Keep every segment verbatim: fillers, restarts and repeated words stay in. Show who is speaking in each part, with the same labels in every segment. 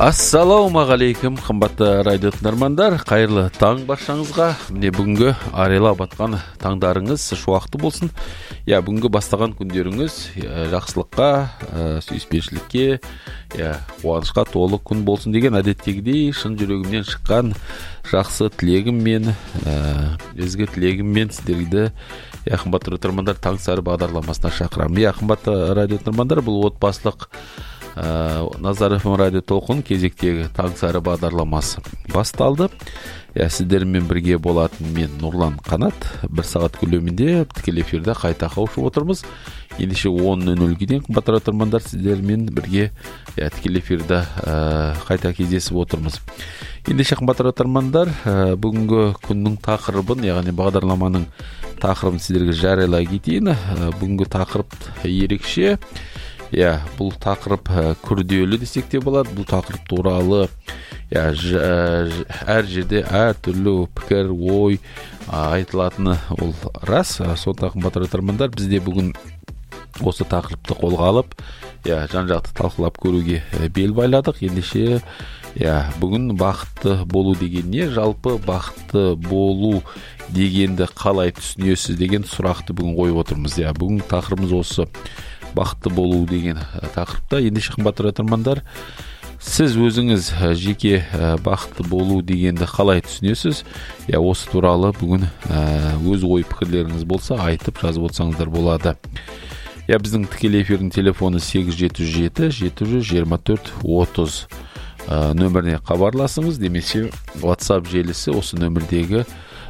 Speaker 1: Ассалаумағалейкум, қымбатты радио тыңдармандар, қайырлы таң баршаңызға. Міне бүгінгі арайлап атқан таңдарыңыз шуақты болсын. Я бүгінгі бастаған күндеріңіз жақсылыққа, сүйіспеншілікке, я қуанышқа толы күн болсын деген әдеттегідей шын жүрегімнен шыққан жақсы тілегіммен, ізгі тілегіммен сіздерді я қымбатты тыңдармандар таң сары бағдарламасына шақырамын. Я қымбатты радио тыңдармандар, бұл отбасылық Назар эф эм радио толқын кезектегі таң сары бағдарламасы басталды. Я сіздермен бірге болатын мен Нұрлан Қанат. Бір сағат көлемінде тікелей эфирде қайта қауышып отырмыз. Ендеше он нөл нөлге дейін қымбатты тыңдармандар сіздермен бірге я тікелей эфирде қайта кездесіп отырмыз. Ендеше қымбатты тыңдармандар, бүгінгі күннің тақырыбын, яғни бағдарламаның тақырыбын сіздерге жариялай кетейін. Бүгінгі тақырып ерекше. Я, бұл тақырып күрделі десек те болады. Бұл тақырып туралы я, ж, ж, әр жерде әр түрлі пікір, ой айтылатыны ол рас. Сондықтан қымбатты тыңдармандар, бізде бүгін осы тақырыпты қолға алып, я, жан-жақты талқылап көруге бел байладық. Ендеше я, бүгін бақытты болу деген не, жалпы бақытты болу дегенді қалай түсінесіз деген сұрақты бүгін қойып отырмыз. Я, бүгін тақырыбымыз осы бақытты болу деген тақырыпта. Ендеше қымбатты тыңдармандар, сіз өзіңіз жеке бақытты болу дегенді қалай түсінесіз? Я, осы туралы бүгін өз ой пікірлеріңіз болса айтып жазып отырсаңыздар болады. Я, біздің тікелей эфирдің телефоны сегіз жеті жүз жеті жеті жүз жиырма төрт отыз нөміріне хабарласыңыз. Немесе WhatsApp желісі осы нөмірдегі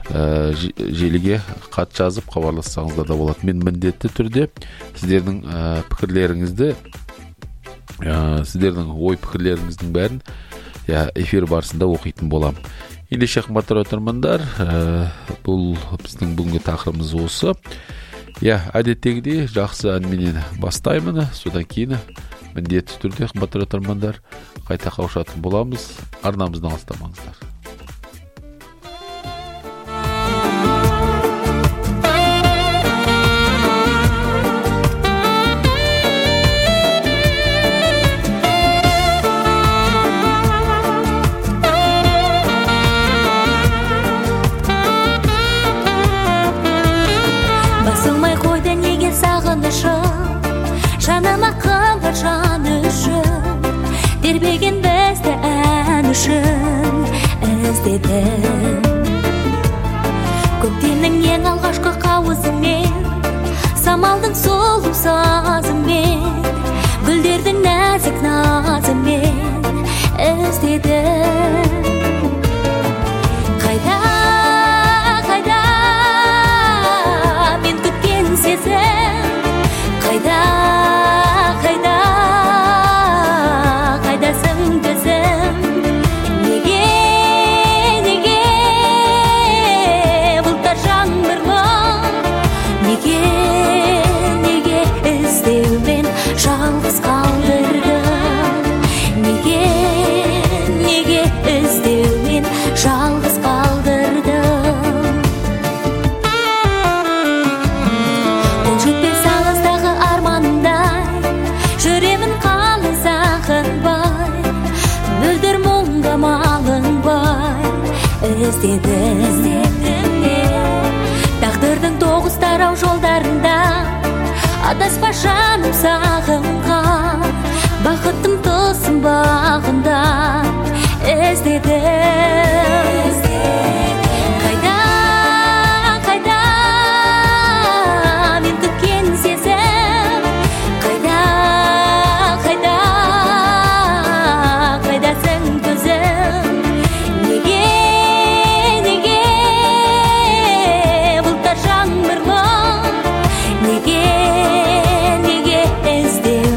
Speaker 1: желіге хат жазып хабарлассаңыздар да болады. Мен міндетті түрде сіздердің пікірлеріңізді, сіздердің ой пікірлеріңіздің бәрін эфир барысында оқитын болам. Ендеше қымбатты тыңдармандар, бұл біздің бүгінгі тақырыбымыз осы. Я, әдеттегідей жақсы әнменен бастаймын, содан кейін міндетті түрде қымбатты тыңдармандар қайта қауышатын боламыз. Арнамыздан алыстамаңыздар.
Speaker 2: Жаныма қалғыр жан үшін, тербеген бізді ән үшін іздедім. Көктемнің ең алғашқы қауызымен, самалдың сұлу сазымен, гүлдердің нәзік назымен іздедім. Қайда, қайда мен күткен сезім, қайда, қайда, қайдасың төзім? Неге, неге бұлттар жаңбырлы? Неге, неге іздеумен жалғыз қалдырдым? Неге, неге іздеумен жалғыз қалдырдым? Бұл жетпес алыстағы армандай, жүремін қалай сағынбай, мөлдір мұңға малынбай іздедім. Тағдырдың тоғыз тарау жолдарында адаспа жаным сағынған, бақыттым тылсым бағында іздедім. Қайда, қайда мен күткен сезім, қайда, қайда, қайдасың төзім? Неге, неге бұлттар жаңбырлы? Неге, неге іздеу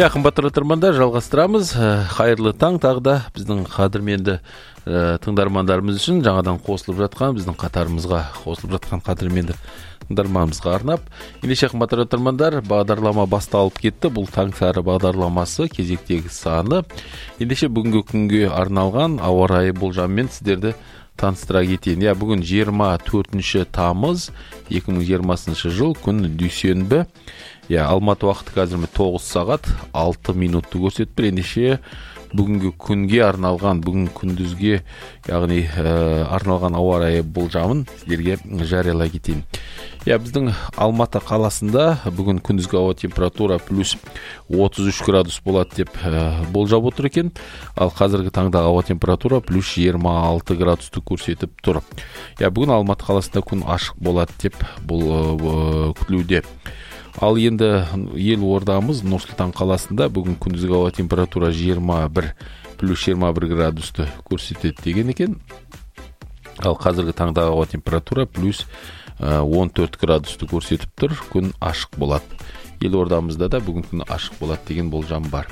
Speaker 1: Я қымбатты тыңдармандар, жалғастырамыз. Қайырлы таң, тағы да біздің қадірменді тыңдармандарымыз үшін жаңадан қосылып жатқан, біздің қатарымызға қосылып жатқан қадірменді тыңдарманымызға арнап, ендеше қымбатты тыңдармандар, бағдарлама басталып кетті. Бұл таң сары бағдарламасы кезектегі саны. Ендеше бүгінгі күнге арналған ауа райы болжамымен сіздерді таныстыра кетейін. Я бүгін жиырма төртінші тамыз екі мың жиырмасыншы жыл, күн дүйсенбі. Я Алматы уақыты қазір тоғыз сағат алты минутты көрсетіп тұр. Ендеше бүгінгі күнге арналған, бүгін күндізге, яғни ә, арналған ауа райы болжамын сіздерге жариялай кетейін. Я біздің Алматы қаласында бүгін күндізгі ауа температура плюс отыз үш градус болады деп ә, болжап отыр екен. Ал қазіргі таңда ауа температура плюс жиырма алты градусты көрсетіп тұр. Я бүгін Алматы қаласында күн ашық болады деп бұл ә, күтілуде. Ал енді ел ордамыз Нұр-Сұлтан қаласында бүгін күндізгі ауа температура жиырма бір плюс жиырма бір градусты көрсетеді деген екен. Ал қазіргі таңдағы ауа температура плюс он төрт градусты көрсетіп тұр. Күн ашық болады. Ел ордамызда да бүгін күн ашық болады деген болжам бар.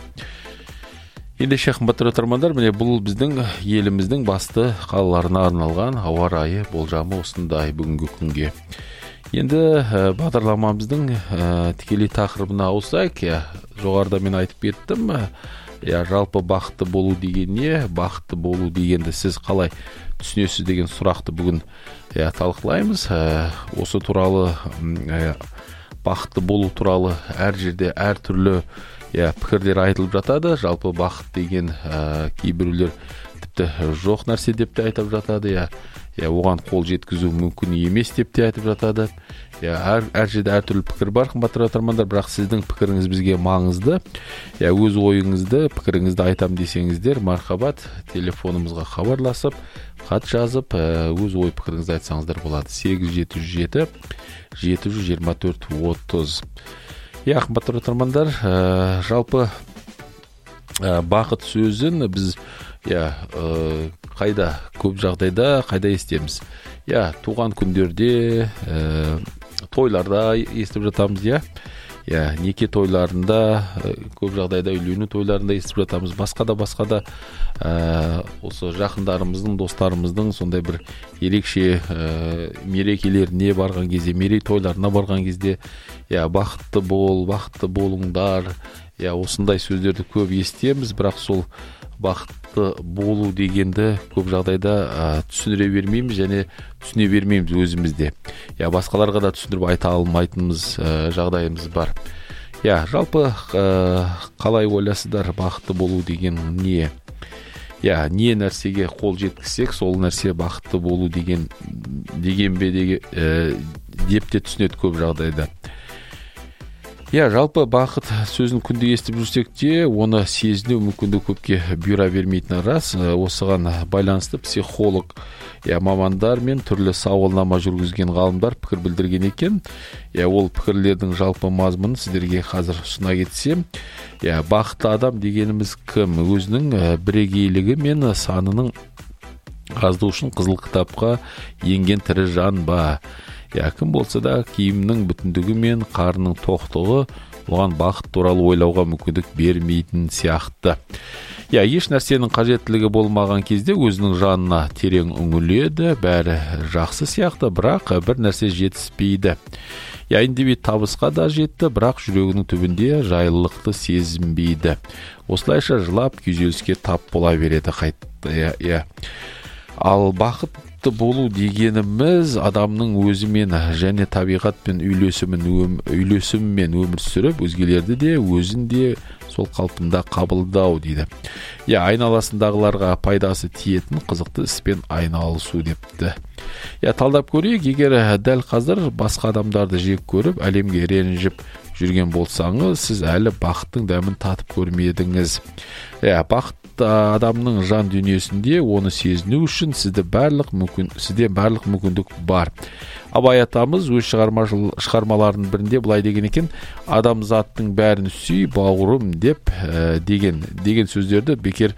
Speaker 1: Ендеше қымбатты тыңдармандар, міне бұл біздің еліміздің басты қалаларына арналған ауа райы болжамы осындай бүгінгі күнге. Енді ә, бағдарламамыздың ә, тікелей тақырыбына ауысайық. Я жоғарыда мен айтып кеттім. Я жалпы бақытты болу деген не? Бақытты болу дегенді сіз қалай түсінесіз деген сұрақты бүгін я талқылаймыз. Ә, осы туралы ә, бақытты болу туралы әр жерде әр түрлі я пікірлер айтылып жатады. Жалпы бақыт деген ә, кейбіреулер тіпті жоқ нәрсе деп те айтып жатады. Я Я оған қол жеткізу мүмкін емес деп те айтып жатады. Я әр, әр жерде әр түрлі пікір бар, қымбатты тыңдармандар, бірақ сіздің пікіріңіз бізге маңызды. Я өз ойыңызды, пікіріңізді айтам десеңіздер, мархабат, телефонымызға хабарласып, хат жазып, өз ой пікіріңізді айтсаңыздар болады. сегіз жеті жүз жеті жеті жүз жиырма төрт отыз. Я қымбатты тыңдармандар, жалпы бақыт сөзін біз я қайда көп жағдайда қайда естеміз? Я туған күндерде, ә, тойларда естіп жатамыз, я. Я неке тойларында, көп жағдайда үйлену тойларында естіп жатамыз. Басқа да басқа да ә, осы жақындарымыздың, достарымыздың сондай бір ерекше ә, мерекелеріне барған кезде, мерей тойларына барған кезде, я бақытты бол, бақытты болыңдар. Я осындай сөздерді көп естеміз, бірақ сол бақытты болу дегенді көп жағдайда ә, түсіндіре бермейміз және түсіне бермейміз өзімізде. Я басқаларға да түсіндіріп айта алмайтынымыз ә, жағдайымыз бар. Я жалпы ә, қалай ойласыздар, бақытты болу деген не? Я не нәрсеге қол жеткізсек, сол нәрсе бақытты болу деген деген бе деген ә, деп те түсінеді көп жағдайда. Я жалпы бақыт сөзін күнде естіп жүрсек те, оны сезіну мүмкіндік көпке бұйыра бермейтіні рас. Осыған байланысты психолог я мамандар мен түрлі сауалнама жүргізген ғалымдар пікір білдірген екен. Я ол пікірлердің жалпы мазмұнын сіздерге қазір ұсына кетсем, я бақытты адам дегеніміз кім? Өзінің бірегейлігі мен санының аздығы үшін қызыл кітапқа енген тірі жан ба? Я кім болса да киімнің бүтіндігі мен қарының тоқтығы оған бақыт туралы ойлауға мүмкіндік бермейтін сияқты. Я еш нәрсенің қажеттілігі болмаған кезде өзінің жанына терең үңіледі, бәрі жақсы сияқты, бірақ бір нәрсе жетіспейді. Я индивид табысқа да жетті, бірақ жүрегінің түбінде жайлылықты сезінбейді. Осылайша жылап күйзеліске тап бола береді қайта. Я, я. Ал бақыт болу дегеніміз адамның өзімен және табиғатпен үйлесімін үйлесіммен өмір сүріп, өзгелерді де өзін де сол қалпында қабылдау дейді. Я айналасындағыларға пайдасы тиетін қызықты іспен айналысу депті. Я талдап көрейік, егер дәл қазір басқа адамдарды жек көріп, әлемге ренжіп жүрген болсаңыз, сіз әлі бақыттың дәмін татып көрмедіңіз. Я бақыт адамның жан дүниесінде оны сезіну үшін сізде барлық мүмкін сізде барлық мүмкіндік бар. Абай атамыз өз шығармаларының бірінде былай деген екен: адамзаттың бәрін сүй бауырым деп ә, деген деген сөздерді бекер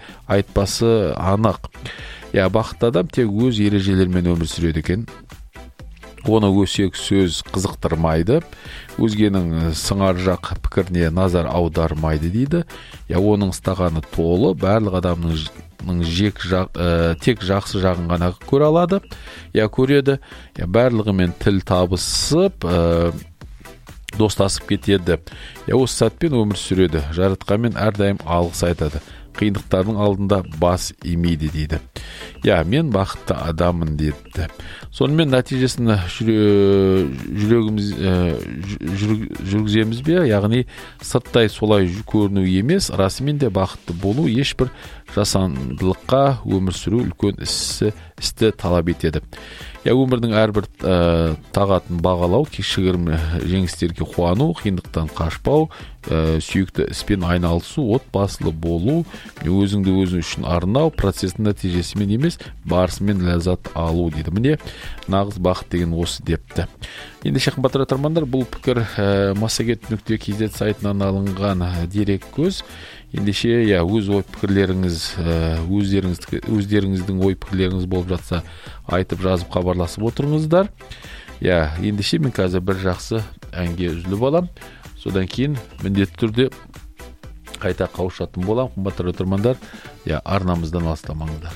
Speaker 1: айтпасы анық. Я бақытты адам тек өз ережелерімен өмір сүреді екен. оны өсек сөз қызықтырмайды, өзгенің сыңар жақ пікіріне назар аудармайды дейді. Я оның стағаны толы, барлық адамның жек жақ, ә, тек жақсы жағын ғана көре алады, я көреді, я барлығымен тіл табысып, ә, достасып кетеді. Я осы сәтпен өмір сүреді, жаратқанмен әрдайым алғыс айтады, қиындықтардың алдында бас имейді дейді. Я, мен бақытты адамын деді. Сонымен нәтижесін жүрегіміз жүргіземіз бе, яғни сырттай солай көріну емес, расымен де бақытты болу ешбір жасандылыққа өмір сүру үлкен ісі, істі талап етеді. Я, өмірдің әрбір ә, тағатын бағалау, кешігірім жеңістерге қуану, қиындықтан қашпау, ә, сүйікті іспен айналысу, отбасылы болу, өзіңді өзің үшін арнау, процестің нәтижесімен емес, барысымен ләззат алу дейді. Міне, нағыз бақыт деген осы депті. Енді қымбатты тыңдармандар, бұл пікір ә, массагет нүкте кз сайтынан алынған дерек көз. Ендеше, я, өз ой пікірлеріңіз, өздеріңіз, өздеріңіздің ой пікірлеріңіз болып жатса, айтып жазып хабарласып отырыңыздар. Я, ендеше мен қазір бір жақсы әнге үзіліп алам. Содан кейін міндетті түрде қайта қауышатын болам. Қымбатты тыңдармандар, я, арнамыздан алыстамаңыздар.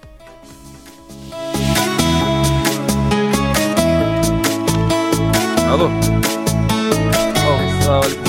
Speaker 1: Алло. Ассалаумағалейкум.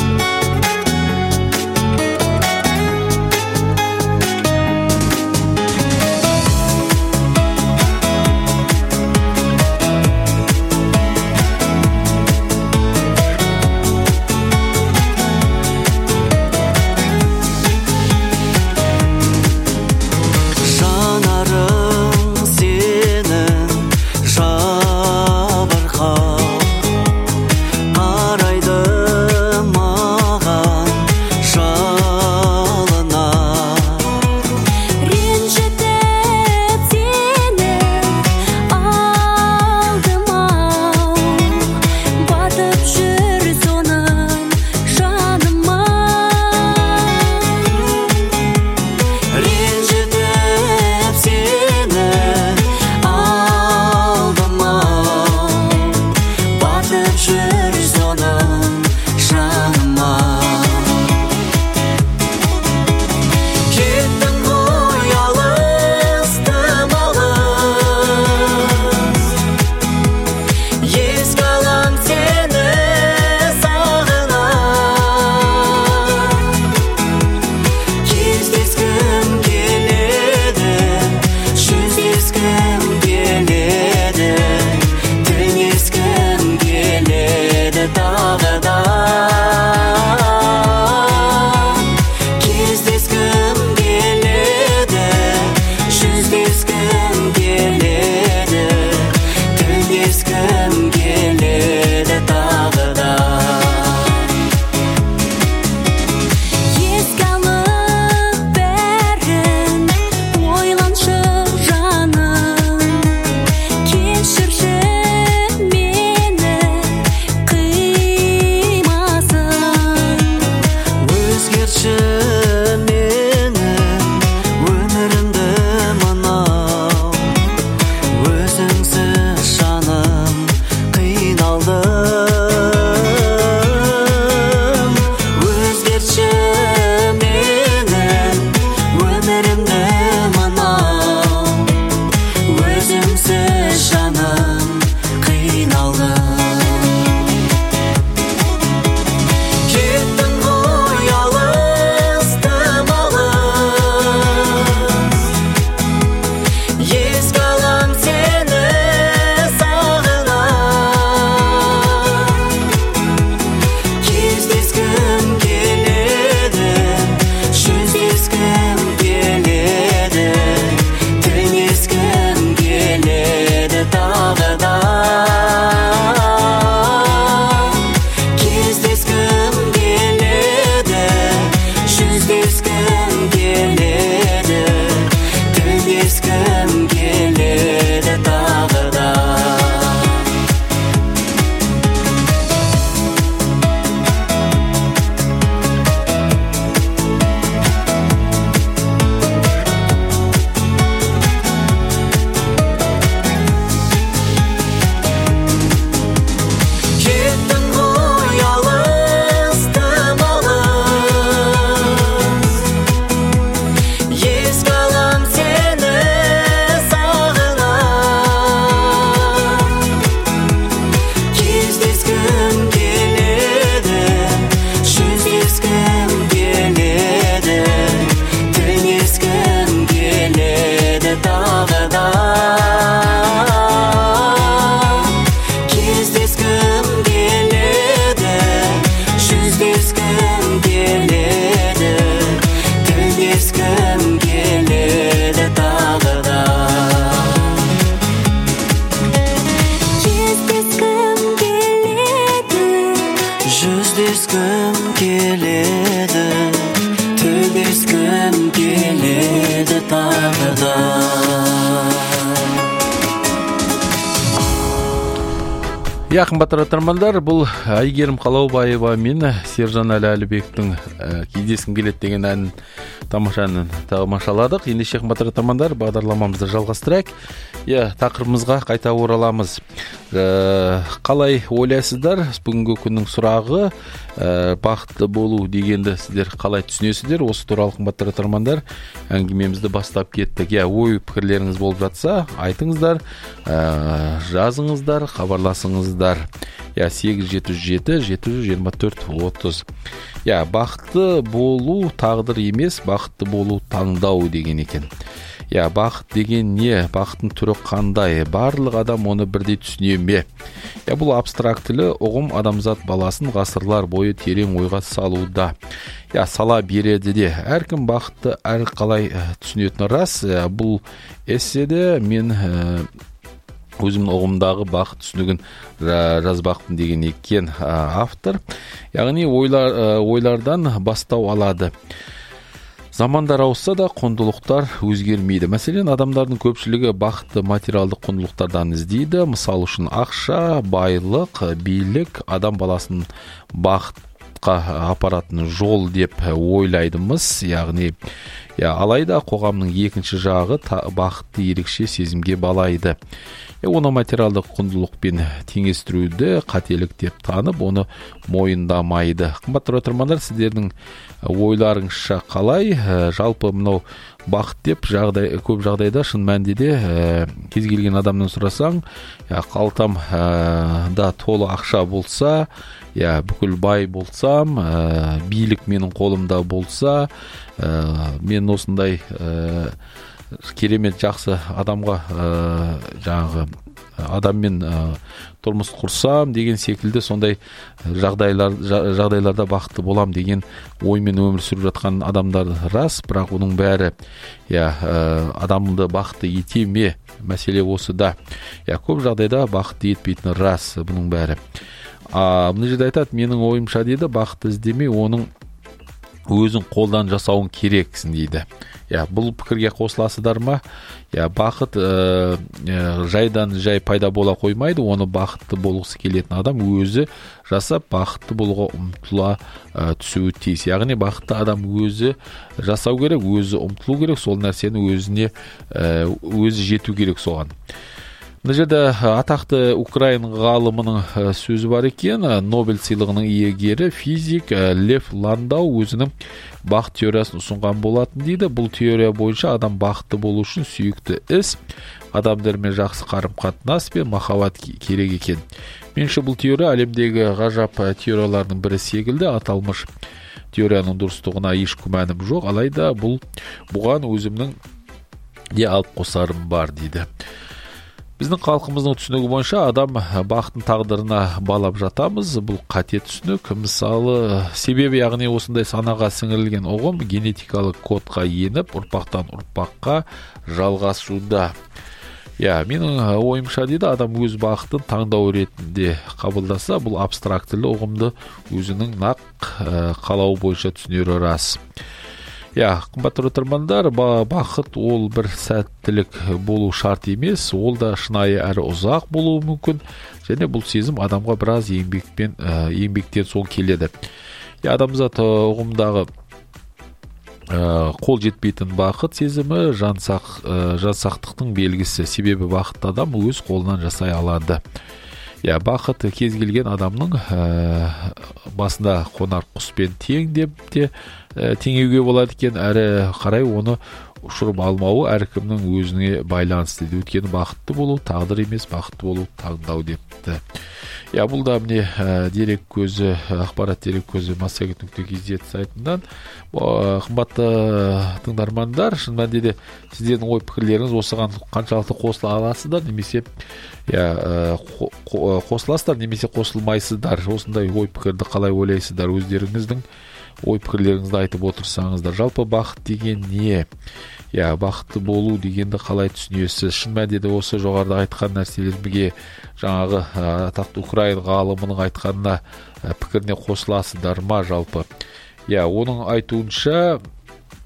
Speaker 3: Кездескім келеді, жүздескім келеді.
Speaker 1: Я қымбатты тыңдармандар, бұл Айгерім Қалаубаева мен Сержан Әлі Әлібектің кездескім келеді деген әнін тамашаны тамашаладық. Ендеше қымбатты тыңдармандар, бағдарламамызды жалғастырайық. Я тақырыбымызға қайта ораламыз. Қалай ойлайсыздар? Бүгінгі күннің сұрағы бақытты болу дегенді сіздер қалай түсінесіздер? Осы туралы қымбатты тыңдармандар әңгімемізді бастап кеттік. Я ой пікірлеріңіз болып жатса, айтыңыздар, жазыңыздар, хабарласыңыздар. Я сегіз жеті жүз жеті жеті жүз жиырма төрт отыз. Я бақытты болу тағдыр емес, бақытты болу таңдау деген екен. Я бақыт деген не? Бақыттың түрі қандай? Барлық адам оны бірдей түсіне ме? Я бұл абстрактілі ұғым адамзат баласын ғасырлар бойы терең ойға салуда. Я сала береді де. Әркім бақытты әр қалай түсінетіні рас. Бұл эсседе мен өзімнің ұғымдағы бақыт түсінігін жазбақпын деген екен автор. Яғни ойлар, ойлардан бастау алады. Замандар ауысса да құндылықтар өзгермейді. Мәселен, адамдардың көпшілігі бақытты материалдық құндылықтардан іздейді. Мысал үшін ақша, байлық, билік адам баласын бақытқа апаратын жол деп ойлайдымыз. Яғни, я, алайда қоғамның екінші жағы бақытты ерекше сезімге балайды. Оны материалдық құндылықпен теңестіруді қателік деп танып, оны мойындамайды. Қымбатты тыңдармандар, сіздердің ойларыңызша қалай? Жалпы мынау бақыт деп жағдай, көп жағдайда шын мәнінде де кез келген адамнан сұрасаң, я, қалтам да толы ақша болса, я, бүкіл бай болсам, билік менің қолымда болса, мен осындай керемет жақсы адамға жаңағы адаммен тұрмыс құрсам деген секілді сондай жағдайлар, жағдайларда бақытты болам деген оймен өмір сүріп жатқан адамдар рас, бірақ оның бәрі я, адамды бақытты ете ме? Мәселе осы да. Я, көп жағдайда бақытты етпейтіні рас бұның бәрі. Мына жерде айтады, менің ойымша дейді, бақытты іздемей, оның өзің қолдан жасауын керексің дейді. Я, бұл пікірге қосыласыздар ма? Я, бақыт ә, жайдан жай пайда бола қоймайды, оны бақытты болғысы келетін адам өзі жасап бақытты болуға ұмтыла ә, түсуі тиіс. Яғни бақытты адам өзі жасау керек, өзі ұмтылу керек, сол нәрсені өзіне ә, өзі жету керек соған. Мына жерде атақты Украин ғалымының сөзі бар екен. Нобель сыйлығының иегері физик Лев Ландау өзінің бақыт теориясын ұсынған болатын дейді. Бұл теория бойынша адам бақытты болу үшін сүйікті іс, адамдармен жақсы қарым-қатынас пен махаббат керек екен. Меніңше бұл теория әлемдегі ғажап теориялардың бірі секілді. Аталмыш теорияның дұрыстығына еш күмәнім жоқ, алайда бұл бұған өзімнің де алып қосарым бар дейді. Біздің халқымыздың түсінігі бойынша адам бақыттың тағдырына балап жатамыз. Бұл қате түсінік. Мысалы, себебі яғни осындай санаға сіңірілген ұғым генетикалық кодқа еніп, ұрпақтан ұрпаққа жалғасуда. Я, менің ойымша дейді, адам өз бақытын таңдау ретінде қабылдаса, бұл абстрактілі ұғымды өзінің нақ қалауы бойынша түсінері рас. Я, қымбатты тыңдармандар, бақыт ол бір сәттілік болу шарт емес, ол да шынайы әрі ұзақ болуы мүмкін, және бұл сезім адамға біраз еңбекпен, еңбектен соң келеді. Я, адамзат ұғымдағы қол жетпейтін бақыт сезімі жансақ, жансақтықтың белгісі, себебі бақытты адам өз қолынан жасай алады. Я, бақыт кез келген адамның ә, басында қонар құспен тең деп те ә, теңеуге болады екен, әрі қарай оны ұшырып алмауы әркімнің өзіне байланысты. Өйткені бақытты болу тағдыр емес, бақытты болу таңдау депті. Я, бұл да міне ә, дерек көзі, ақпарат дерек көзі массагет нүкте кз сайтынан. Қымбатты тыңдармандар, шын мәнінде де сіздердің ой пікірлеріңіз осыған қаншалықты қосыла аласыздар, немесе я, қосыласыздар, немесе қосылмайсыздар. Осындай ой пікірді қалай ойлайсыздар, өздеріңіздің ой пікірлеріңізді айтып отырсаңыздар. Жалпы бақыт деген не? Я, бақытты болу дегенді қалай түсінесіз? Шын мәнінде осы жоғарыда айтқан нәрселерге жаңағы атақты Украин ғалымының айтқанына пікіріне қосыласыздар ма жалпы? Я, оның айтуынша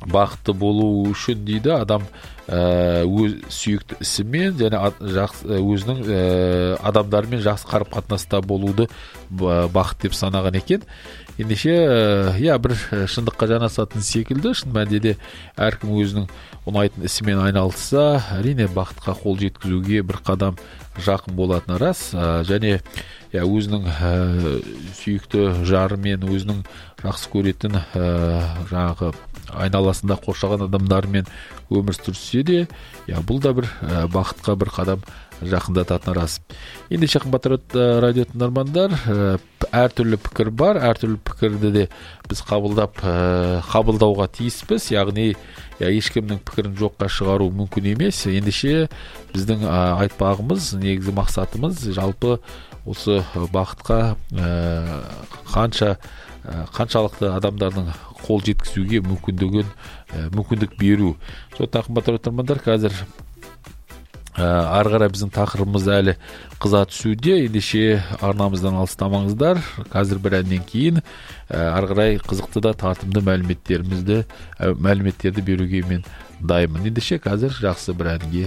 Speaker 1: бақытты болу үшін дейді адам өз сүйікті ісімен және өзінің адамдармен жақсы қарым қатынаста болуды бақыт деп санаған екен. Ендеше, я бір шындыққа жанасатын секілді, шын мәнінде де әркім өзінің ұнайтын ісімен айналысса, әрине бақытқа қол жеткізуге бір қадам жақын болатыны рас. Және өзінің сүйікті жарымен, өзінің жақсы көретін жаңағы айналасында қоршаған адамдармен өмір сүрсе де, бұл да бір бақытқа бір қадам жақындататыны рас. Ендеше қымбатты радио тыңдармандар, әртүрлі пікір бар, әртүрлі пікірді де біз қабылдап қабылдауға тиіспіз, яғни ешкімнің пікірін жоққа шығару мүмкін емес. Ендеше біздің айтпағымыз, негізгі мақсатымыз жалпы осы бақытқа қанша қаншалықты адамдардың қол жеткізуге мүмкіндігін мүмкіндік беру. Сондықтан қымбатты тыңдармандар, қазір ары қарай біздің тақырыбымыз әлі қыза түсуде. Ендеше арнамыздан алыстамаңыздар. Қазір бір әннен кейін ары қарай қызықты да тартымды мәліметтерімізді мәліметтерді беруге мен дайынмын. Ендеше қазір жақсы бір әнге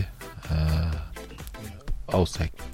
Speaker 1: ауысайық.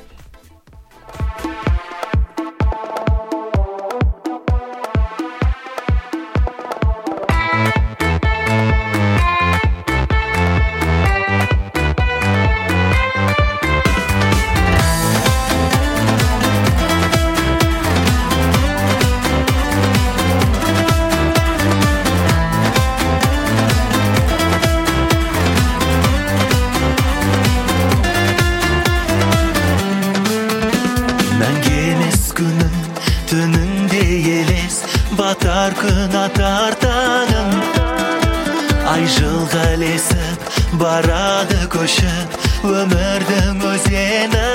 Speaker 3: Батар күн атар таңым, ай жылға ілесіп, барады көшіп өмірдің өзені.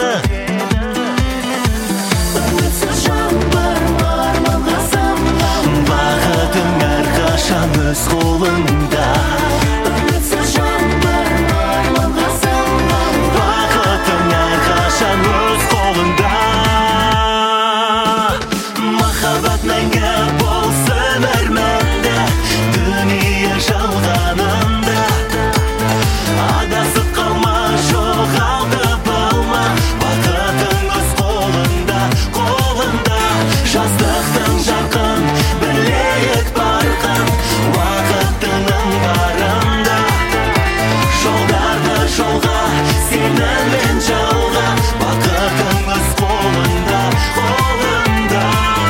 Speaker 3: Үмітсіз жаңбыр арманға самғап, бақытың әрқашан өз қолыңда. Үмітсіз жаңбыр арманға самғап, бақытың әрқашан өз қолыңда. Махаббат мәңгі болсын арманда, дүние жалғанында. Адасып қалма, жоғалтып алма, бақытың өз қолында, қолында. Жастықтың жарқын, білейік барқын, уақытының барында. Жолдарды жолға, сенімен жалға, бақытың өз қолында, қолында.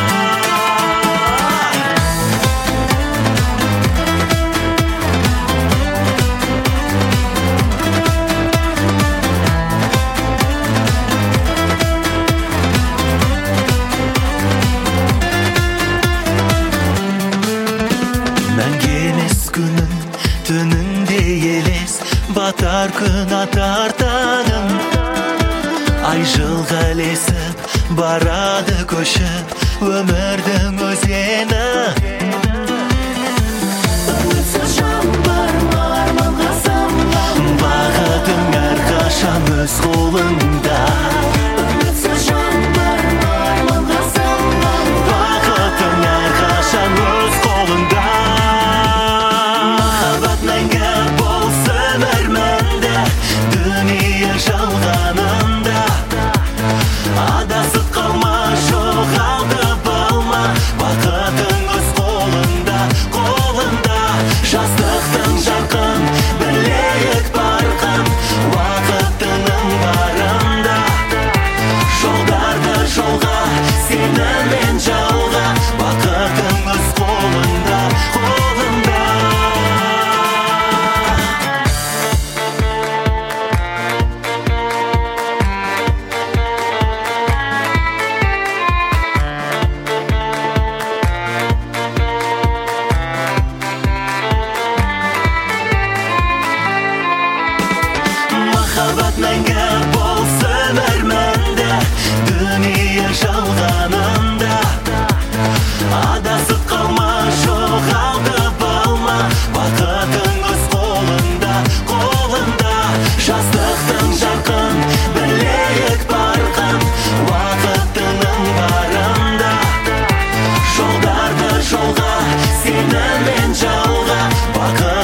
Speaker 3: Батар күн атар таңым, ай жылға ілесіп, барады көшіп өмірдің өзені. Үмітсіз жаңбыр арманға самғап, бақытың әрқашан өз қолыңда. Үмітсіз жаңбыр арманға самғап, бақытың әрқашан өз қолыңда. Махаббат мәңгі болсын арманда, дүние жалғанында. Адасып қалма, жоғалтып алма, бақытың өз қолында, қолында. Жастықтың жарқын, білейік барқын, уақытының барында. Жолдарды жолға, сенімен жалға, бақытың өз қолында, қолында. Махаббат мәңгі болсын арманда, дүние жалғанында. Адасып қалма, жоғалтып алма, бақытың өз қолында, қолында. Жастықтың жарқын, білейік барқын, уақытының барында. Жолдарды жолға, сенімен жалға, бақыт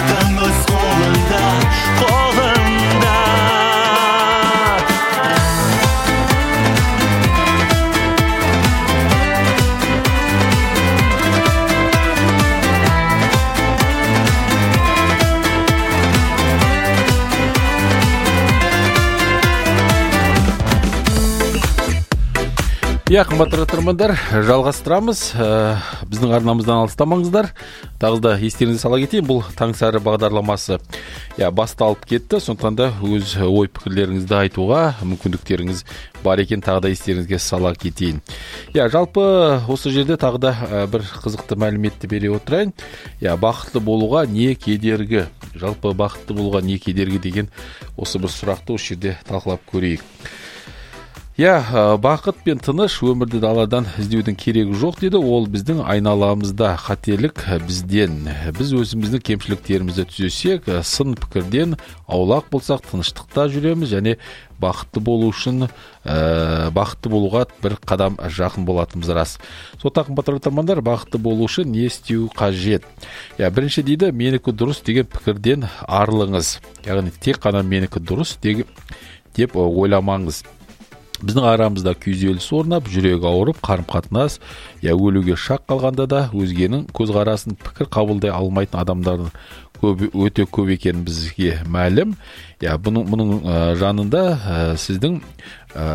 Speaker 1: Иә, қымбатты тыңдармандар, жалғастырамыз. Ә, біздің арнамыздан алыстамаңыздар. Тағы да естеріңізге сала кетейін, бұл Таңсәрі бағдарламасы иә басталып кетті. Сондықтан да өз ой пікірлеріңізді айтуға мүмкіндіктеріңіз бар екен, тағы да естеріңізге сала кетейін. Иә, жалпы осы жерде тағы да бір қызықты мәліметті бере отырайын. Иә, бақытты болуға не кедергі? Жалпы бақытты болуға не кедергі деген осы бір сұрақты осы жерде талқылап көрейік. Я, бақыт пен тыныш өмірді даладан іздеудің керегі жоқ дейді. Ол біздің айналамызда, қателік бізден. Біз өзіміздің кемшіліктерімізді түзесек, сын пікірден аулақ болсақ, тыныштықта жүреміз және бақытты болу үшін ә, бақытты болуға бір қадам жақын болатынымыз рас. Сондықтан қымбатты тыңдармандар, бақытты болу үшін не істеу қажет? Я, бірінші дейді, менікі дұрыс деген пікірден арылыңыз. Яғни тек қана менікі дұрыс деп ойламаңыз. Біздің арамызда күйзеліс орнап, жүрегі ауырып, қарым-қатынас, я өлуге шақ қалғанда да өзгенің көзқарасын пікір қабылдай алмайтын адамдардың көп, өте көп екені бізге мәлім. Я, бұның, бұның ә, жанында ә, сіздің ә,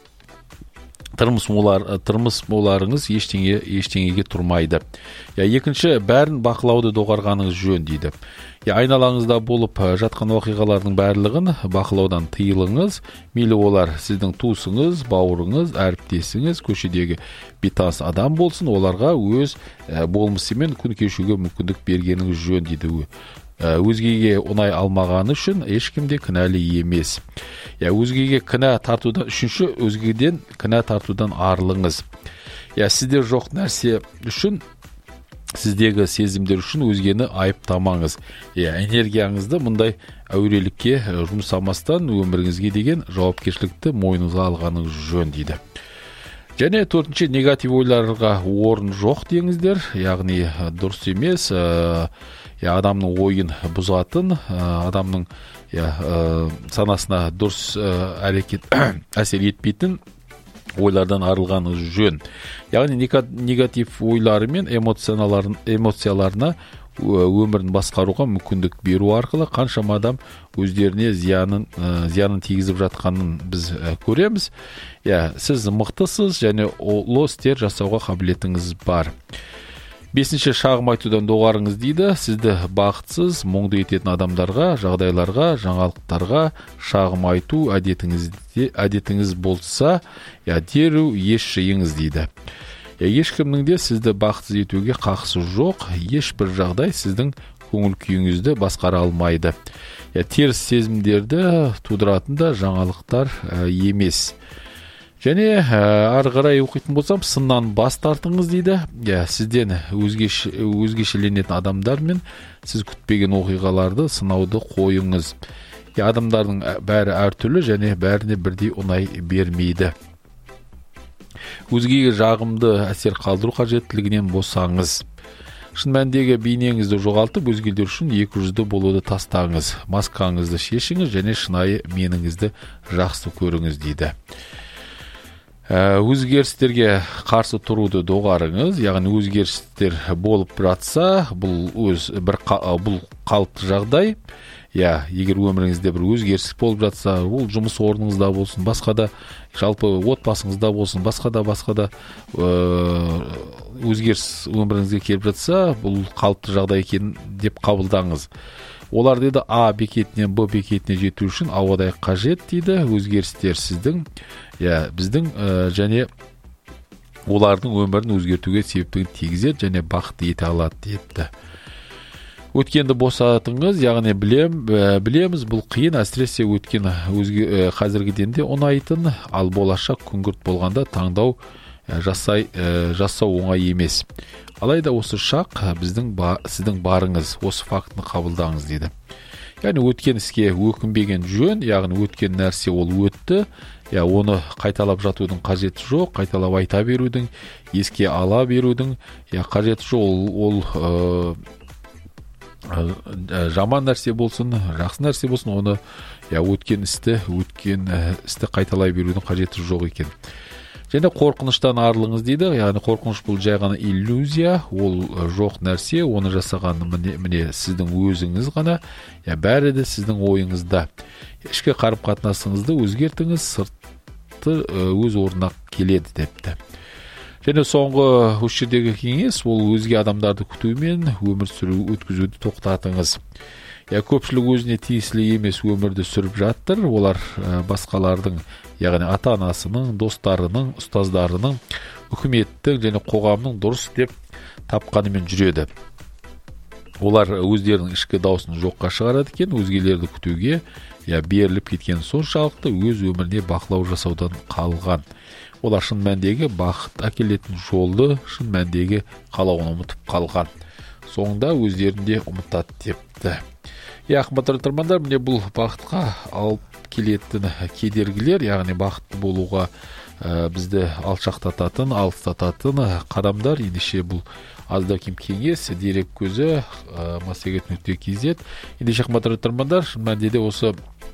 Speaker 1: тырмысмоларыңыз ештеңе, ештеңеге тұрмайды. Я, екінші, бәрін бақылауды доғарғаныңыз жөн дейді. Я, айналаңызда болып жатқан оқиғалардың барлығын бақылаудан тыйылыңыз. Мейлі олар сіздің туысыңыз, бауырыңыз, әріптесіңіз, көшедегі бейтаныс адам болсын, оларға өз ә, болмысымен күн кешуге мүмкіндік бергеніңіз жөн дейді. Өзгеге ұнай алмағаны үшін ешкімде кінәлі емес. Я, өзгеге кінә тартудан, үшінші, өзгеден кінә тартудан арылыңыз. Я, сізде жоқ нәрсе үшін, сіздегі сезімдер үшін өзгені айыптамаңыз. Я, энергияңызды мұндай әурелікке жұмсамастан өміріңізге деген жауапкершілікті мойныңызға алғаныңыз жөн дейді. Және төртінші, негатив ойларға орын жоқ деңіздер, яғни дұрыс емес, ә, я, адамның ойын бұзатын, ә, адамның я, ә, санасына дұрыс ә, әрекет әсер етпейтін ойлардан арылғаныңыз жөн. Яғни негатив ойлары мен эмоцияларына өмірін басқаруға мүмкіндік беру арқылы қаншама адам өздеріне зиянын, зиянын тигізіп жатқанын біз көреміз. Я, сіз мықтысыз және ұлы істер жасауға қабілетіңіз бар. Бесінші, шағым айтудан доғарыңыз дейді. Сізді бақытсыз, мұңды ететін адамдарға, жағдайларға, жаңалықтарға шағым айту әдетіңіз болса, я, дереу еш жиыңыз дейді. Я, ешкімнің де сізді бақытсыз етуге қақысы жоқ, ешбір жағдай сіздің көңіл күйіңізді басқара алмайды. Я, теріс сезімдерді тудыратын да жаңалықтар ә, емес. Және ә, ары қарай оқитын болсам, сыннан бас тартыңыз дейді. Я, сізден өзгеш, өзгешеленетін адамдар мен сіз күтпеген оқиғаларды сынауды қойыңыз. Я, адамдардың бәрі әртүрлі және бәріне бірдей ұнай бермейді. Өзгеге жағымды әсер қалдыру қажеттілігінен босаңыз. Шын мәндегі бейнеңізді жоғалтып, өзгелер үшін екі жүзді болуды тастаңыз. Маскаңызды шешіңіз және шынайы меніңізді жақсы көріңіз дейді. Өзгерістерге қарсы тұруды доғарыңыз, яғни өзгерістер болып жатса, бұл өз бір бұл қалыпты жағдай. Я, егер өміріңізде бір өзгеріс болып жатса, ол жұмыс орныңызда болсын, басқа да, жалпы отбасыңызда болсын, басқа да, басқа да өзгеріс өміріңізге келіп жатса, бұл қалыпты жағдай екен деп қабылдаңыз. Олар дейді, А бекетінен Б бекетіне жету үшін ауадай қажет дейді. Өзгерістер сіздің, я, біздің ә, және олардың өмірін өзгертуге септігін тигізеді және бақытты ете алады депті. Өткенді босатыңыз, яғни білем, білеміз, бұл қиын, әсіресе өткен өзге қазіргіден де ұнайтын, ал болашақ күңгірт болғанда таңдау жасай, жасау оңай емес. Алайда осы шақ біздің ба, сіздің барыңыз, осы фактыны қабылдаңыз дейді. Яғни өткен іске өкінбеген жөн, яғни өткен нәрсе ол өтті, я, оны қайталап жатудың қажеті жоқ, қайталап айта берудің, еске ала берудің, я, қажеті жоқ, ол, ол жаман нәрсе болсын, жақсы нәрсе болсын, оны я, өткен істі, өткен істі қайталай берудің қажеті жоқ екен. Және қорқыныштан арылыңыз дейді. Яғни қорқыныш бұл жай ғана иллюзия, ол жоқ нәрсе, оны жасаған міне, міне сіздің өзіңіз ғана, я, бәрі де сіздің ойыңызда. Ішкі қарым-қатынасыңызды өзгертіңіз, сырт бақыты өз орнына келеді депті. Және соңғы осы жердегі кеңес ол өзге адамдарды күтумен өмір сүру өткізуді тоқтатыңыз. Я көпшілік өзіне тиесілі емес өмірді сүріп жатыр. Олар басқалардың, яғни ата-анасының, достарының, ұстаздарының, үкіметтің және қоғамның дұрыс деп тапқанымен жүреді. Олар өздерінің ішкі даусын жоққа шығарады екен, өзгелерді күтуге, я беріліп кеткен соншалықты өз өміріне бақылау жасаудан қалған. Олар шын мәндегі бақыт әкелетін жолды шын мәндегі қалауын ұмытып қалған. Соңында өздерінде ұмытады депті. Я қымбатты тыңдармандар, міне бұл бақытқа алып келетін кедергілер, яғни бақытты болуға ә, бізді алшақтататын, алыстататын қадамдар. Ендеше бұл аздау кем кеңес, дерек көзі ә, массагет нүкте кз. Ендеше қымбатты тыңдармандар, шын мәнінде осы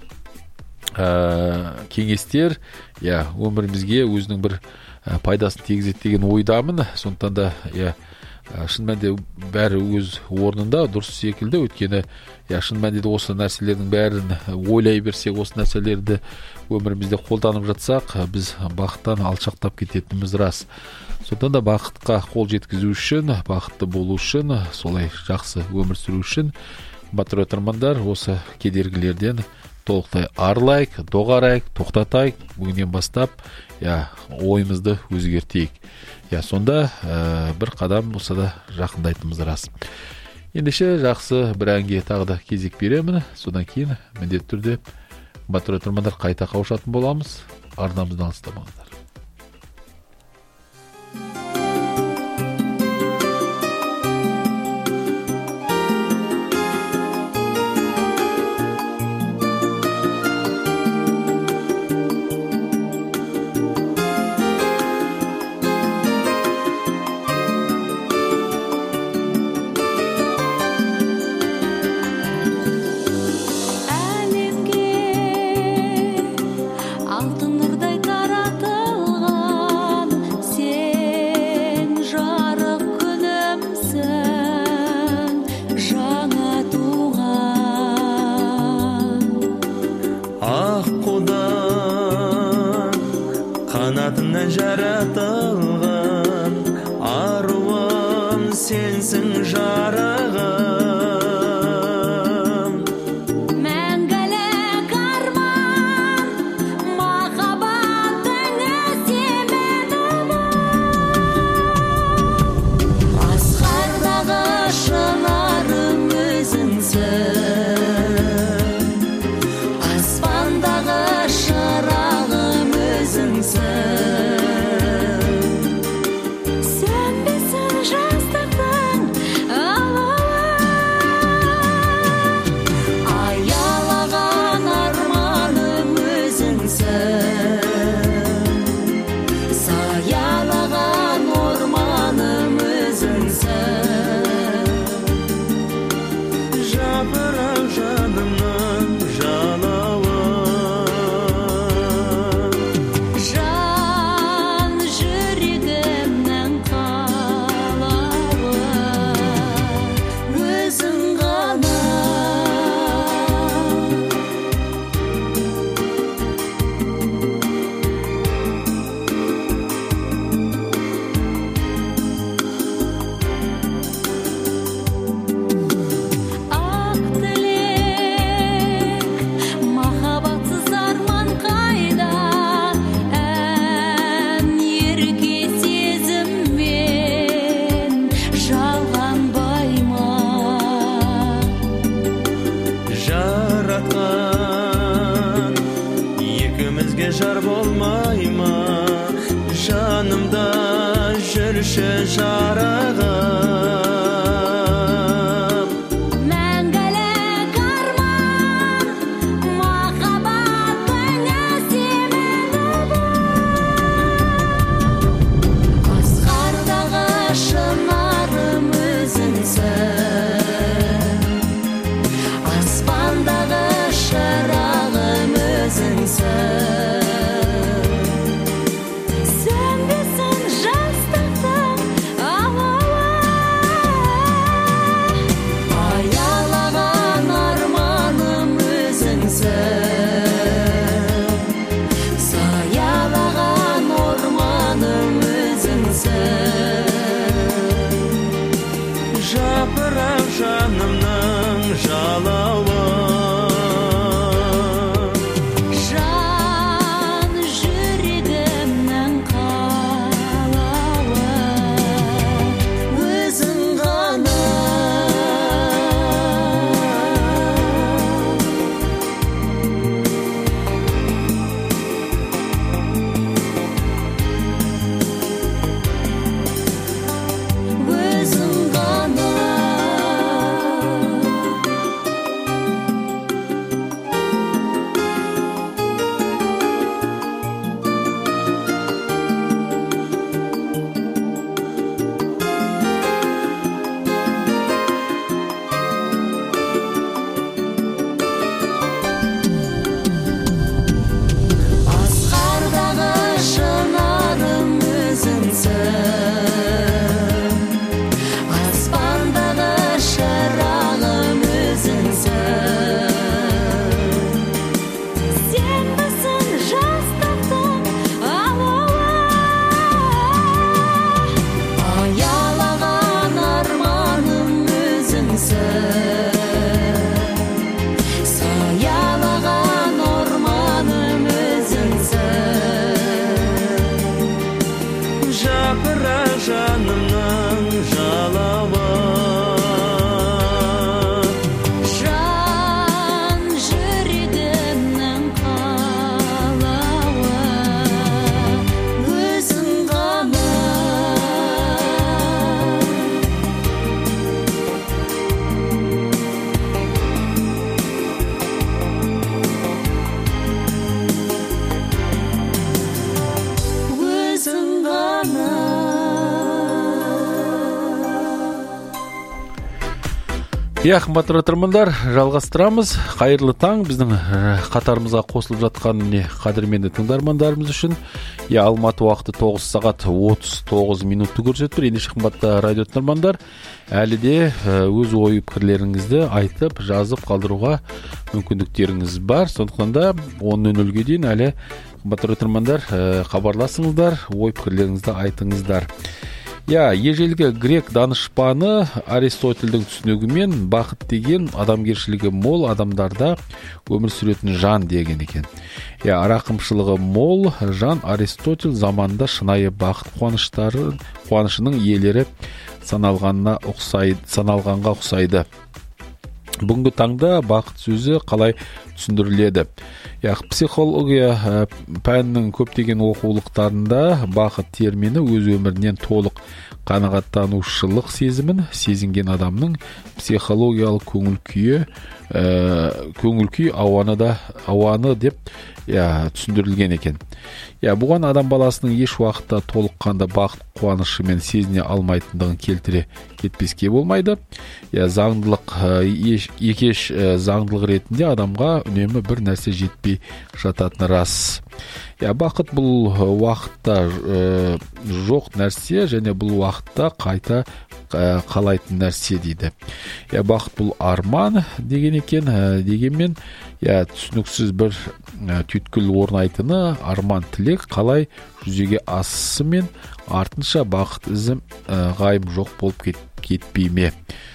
Speaker 1: Ә, кеңестер я өмірімізге өзінің бір ә, пайдасын тигізеді деген ойдамын. Сондықтан да я шын мәнінде бәрі өз орнында дұрыс секілді. Өйткені я шын мәнінде осы нәрселердің бәрін ойлай берсек, осы нәрселерді өмірімізде қолданып жатсақ, біз бақыттан алшақтап кететініміз рас. Сондықтан да бақытқа қол жеткізу үшін, бақытты болу үшін, солай жақсы өмір сүру үшін батыр тыңдармандар, осы кедергілерден толықтай арылайық, доғарайық, тоқтатайық. Бүгіннен бастап я ойымызды өзгертейік. Я сонда ә, бір қадам болса да жақындайтынымыз рас. Ендеше жақсы бір әнге тағы да кезек беремін. Содан кейін міндетті түрде батыр тыңдармандар қайта қауышатын боламыз. Арнамыздан алыстамаңыздар.
Speaker 3: Қанатынан жаратылған аруым сенсің жарығым.
Speaker 2: Мәңгілік арман махаббаттың әсемені бұл. Асқардағы шынарым өзіңсің, аспандағы шырағым өзіңсің.
Speaker 3: Жар болмай ма жанымда жүрші жарығым.
Speaker 2: Мәңгілік арман махаббаттың әсемені бұл. Асқардағы шынарым өзіңсің, аспандағы шырағым өзіңсің. Сөнбесін жастықтың алауы.
Speaker 1: Иә, қымбатты тыңдармандар, жалғастырамыз. Қайырлы таң біздің қатарымызға қосылып жатқан міне қадірменді тыңдармандарымыз үшін. Иә, Алматы уақыты тоғыз сағат отыз тоғыз минутты көрсетіп тұр. Ендеше қымбатты радио тыңдармандар, әлі де өз ой пікірлеріңізді айтып, жазып қалдыруға мүмкіндіктеріңіз бар. Сондықтан да он нөл нөлге дейін әлі қымбатты тыңдармандар хабарласыңыздар, ой пікірлеріңізді айтыңыздар. Я, ежелгі грек данышпаны Аристотельдің түсінігімен бақыт деген адамгершілігі мол адамдарда өмір сүретін жан деген екен. Я, рақымшылығы мол жан Аристотель заманында шынайы бақыт қуаныштары, қуанышының иелері саналғанға ұқсайды, саналғанға ұқсайды. Бүгінгі таңда бақыт сөзі қалай түсіндіріледі? Я, психология пәнінің көптеген оқулықтарында бақыт термині өз өмірінен толық қанағаттанушылық сезімін сезінген адамның психологиялық көңіл күйі, көңіл күй ауаны да ауаны деп я, түсіндірілген екен. Я, бұған адам баласының еш уақытта толыққанды бақыт қуанышымен сезіне алмайтындығын келтіре кетпеске болмайды. Я, заңдылық екеш заңдылық ретінде адамға үнемі бір нәрсе жетпей жататыны рас. Я, бақыт бұл уақытта ә, жоқ нәрсе және бұл уақытта қайта ә, қалайтын нәрсе дейді. Я, бақыт бұл арман деген екен, ә, дегенмен я, түсініксіз бір ә, түйткіл орнайтыны арман тілек қалай жүзеге асысымен артынша бақыт ізім ә, ғайым жоқ болып кет, кетпей ме?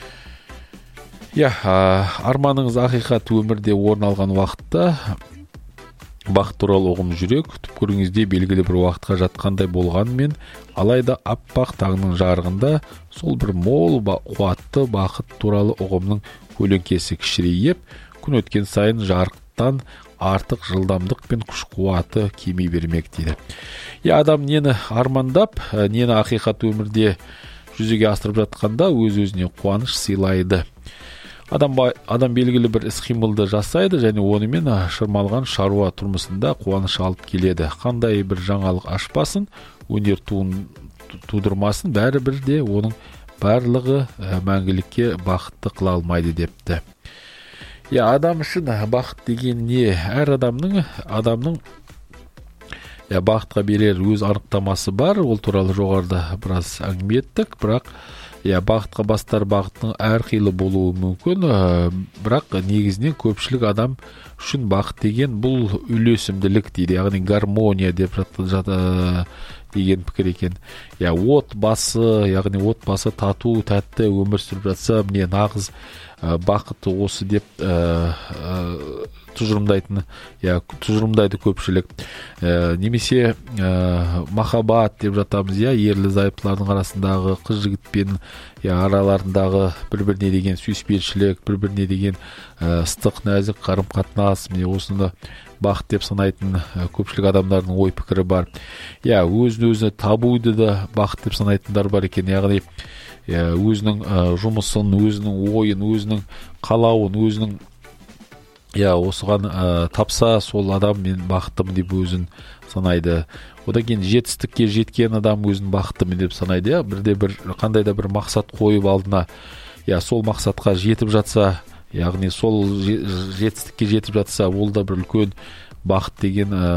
Speaker 1: Я, ә, арманыңыз ақиқат өмірде орын алған уақытта бақыт туралы ұғым жүрек түпкіріңізде белгілі бір уақытқа жатқандай болғанымен, алайда аппақ таңның жарығында сол бір мол қуатты бақыт туралы ұғымның көлеңкесі кішірейіп, күн өткен сайын жарықтан артық жылдамдық пен күш қуаты кемей бермек дейді. Я, адам нені армандап, нені ақиқат өмірде жүзеге асырып жатқанда өз-өзіне қуаныш сыйлайды. Адам, адам белгілі бір іс-қимылды жасайды және онымен шырмалған шаруа тұрмысында қуаныш алып келеді. Қандай бір жаңалық ашпасын, өнер тудырмасын, бәрі бірде оның барлығы мәңгілікке бақытты қыла алмайды депті. Я, адам үшін бақыт деген не? Әр адамның адамның я, бақытқа берер өз анықтамасы бар. Ол туралы жоғарыда біраз әңгіме еттік, бірақ я, бақытқа бастар бағыттың әрқилы болуы мүмкін, бірақ негізінен көпшілік адам үшін бақыт деген бұл үйлесімділік дейді, яғни гармония деп жатады деген пікір екен. Я, отбасы, яғни отбасы тату, тәтті өмір сүріп жатса, міне нағыз бақыты осы деп ә, ә, тұжырымдайтын, я, тұжырымдайды көпшілік. Ә, немесе ә, махаббат деп жатамыз, я, ерлі зайыптылардың арасындағы қыз жігітпен я, араларындағы бір-біріне деген сүйіспеншілік, бір-біріне деген ә, ыстық нәзік қарым-қатынас, міне осыны бақыт деп санайтын ә, көпшілік адамдардың ой пікірі бар. Я, өзін-өзі табуды да бақыт деп санайтындар бар екен, яғни өзінің жұмысын, өзінің ойын, өзінің қалауын, өзінің я, осыған ә, тапса сол адам мен бақыттымын деп өзін санайды. Одан кейін жетістікке жеткен адам өзін бақыттымын деп санайды. Я, бірде бір қандай да бір мақсат қойып алдына, я, сол мақсатқа жетіп жатса, яғни сол жетістікке жетіп жатса, ол да бір үлкен бақыт деген ә,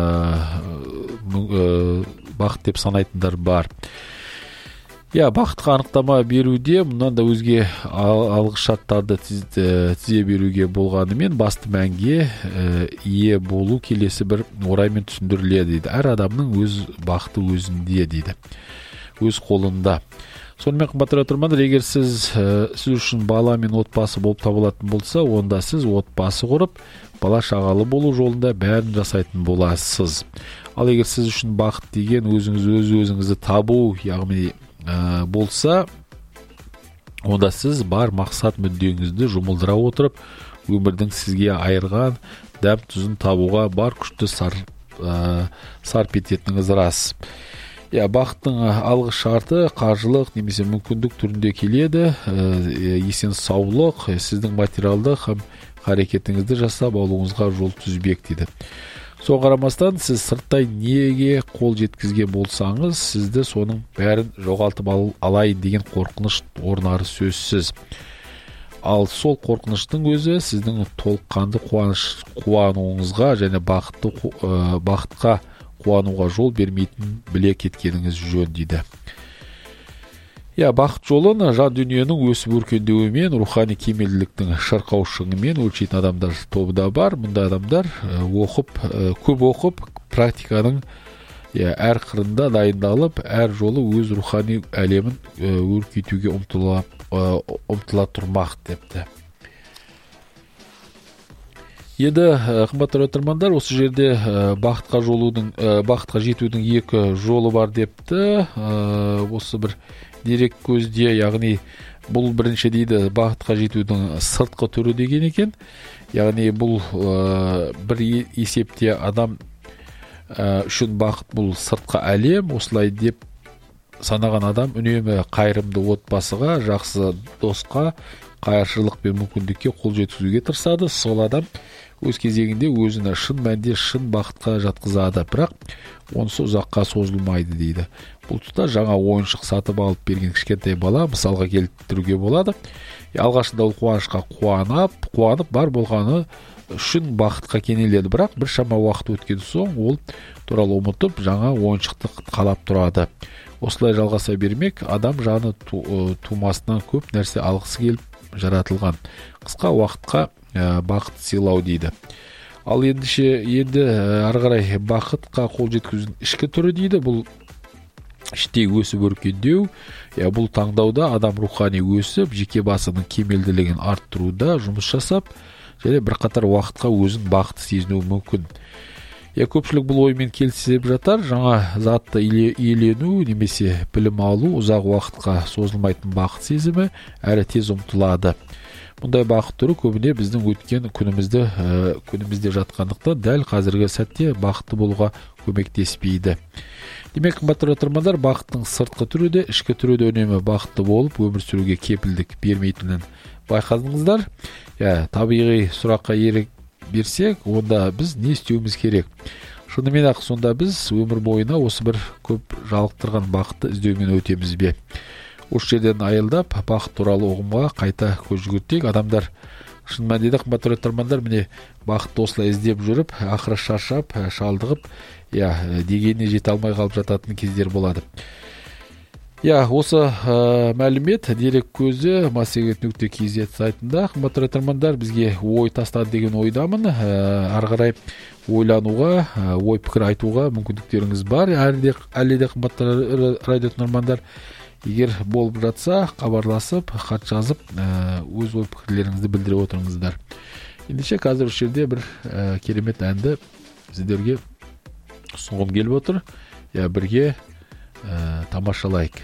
Speaker 1: ә, бақыт деп санайтындар бар. Я, бақытқа анықтама беруде мұнан да өзге алғы шарттарды тізе беруге болғанымен басты мәнге ие болу келесі бір ораймен түсіндіріледі дейді. Әр адамның өз бақыты өзінде дейді, өз қолында. Сонымен қымбатты тыңдармандар, егер сіз сіз үшін бала мен отбасы болып табылатын болса, онда сіз отбасы құрып, бала шағалы болу жолында бәрін жасайтын боласыз. Ал егер сіз үшін бақыт деген өзіңіз өз өзіңізді табу, яғни ә, болса, онда сіз бар мақсат мүддеңізді жұмылдыра отырып, өмірдің сізге айырған дәм тұзын табуға бар күшті сар, ә, сарп ететініңіз рас. Я, бақыттың алғы шарты қаржылық немесе мүмкіндік түрінде келеді. Есен саулық сіздің материалдық әрекетіңізді жасап алуыңызға жол түзбек дейді. Соған қарамастан сіз сырттай неге қол жеткізген болсаңыз, сізді соның бәрін жоғалтып алайын деген қорқыныш орнары сөзсіз. Ал сол қорқыныштың өзі сіздің толыққанды қуаныш қуануыңызға және бақытты ә, бақытқа қуануға жол бермейтінін біле кеткеніңіз жөн дейді. Я, бақыт жолын жан дүниенің өсіп өркендеуімен, рухани кемелділіктің шырқау шыңымен өлшейтін адамдар тобы да бар. Мұнда адамдар оқып, көп оқып, практиканың әр қырында дайындалып, әр жолы өз рухани әлемін өркейтуге ұмтыла, ұмтыла тұрмақ депті. Еді, қымбатты тыңдармандар, осы жерде бақытқа жолудың, бақытқа жетудің екі жолы бар депті. Осы бір дерек көзде, яғни бұл бірінші дейді бақытқа жетудің сыртқы түрі деген екен. Яғни бұл бір есепте адам үшін бақыт бұл сыртқы әлем, осылай деп санаған адам үнемі қайырымды отбасыға, жақсы досқа, қайыршылық пен мүмкіндікке қол жеткізуге тырысады. Сол адам өз кезегінде өзіне шын мәнде шын бақытқа жатқызады, бірақ онысы ұзаққа созылмайды дейді. Бұл тұста жаңа ойыншық сатып алып берген кішкентай бала мысалға келтіруге болады. Алғашында ол қуанышқа қуанып, қуанып бар болғаны үшін бақытқа кенеледі, бірақ бір шама уақыт өткен соң ол туралы ұмытып жаңа ойыншықты қалап тұрады. Осылай жалғаса бермек, адам жаны тумасынан көп нәрсе алғысы келіп жаратылған. Қысқа уақытқа бақыт сыйлау дейді. Ал ендіше енді ары қарай бақытқа қол жеткізудің ішкі түрі дейді. Бұл іштей өсіп өркендеу. Я, бұл таңдауда адам рухани өсіп, жеке басының кемелділігін арттыруда жұмыс жасап, және бірқатар уақытқа өзін бақытты сезінуі мүмкін. Я, көпшілік бұл оймен келісіп жатар. Жаңа затты иелену немесе білім алу ұзақ уақытқа созылмайтын бақыт сезімі әрі тез ұмтылады. Мұндай бақыт түрі көбіне біздің өткен күнімізді күнімізде жатқандықтан дәл қазіргі сәтте бақытты болуға көмектеспейді. Демек, қымбатты тыңдармандар, бақыттың сыртқы түрі де, ішкі түрі де үнемі бақытты болып, өмір сүруге кепілдік бермейтінін байқадыңыздар. Я, табиғи сұраққа ерік берсек, онда біз не істеуіміз керек? Шынымен ақ сонда біз өмір бойына осы бір көп жалықтырған бақытты іздеумен өтеміз бе? Осы жерден айылдап, бақыт туралы ұғымға қайта көз жүгіртейік. Адамдар шын мәнінде қымбатты тыңдармандар, міне бақытты осылай іздеп жүріп, ақыры шаршап, шалдығып, я, дегеніне жете алмай қалып жататын кездер болады. Я, осы ә, мәлімет дерек көзі массагет нүкте кз сайтында. Қымбатты тыңдармандар, бізге ой тастады деген ойдамын. Ә, ары қарай ойлануға, ой пікір айтуға мүмкіндіктеріңіз бар. Әлі де қымбатты радио тыңдармандар, егер болып жатса, хабарласып, хат жазып, өз ой пікірлеріңізді білдіре отырыңыздар. Ендеше қазір осы жерде бір ә, керемет әнді сіздерге ұсынғым келіп отыр. Я, бірге ә, тамашалайық.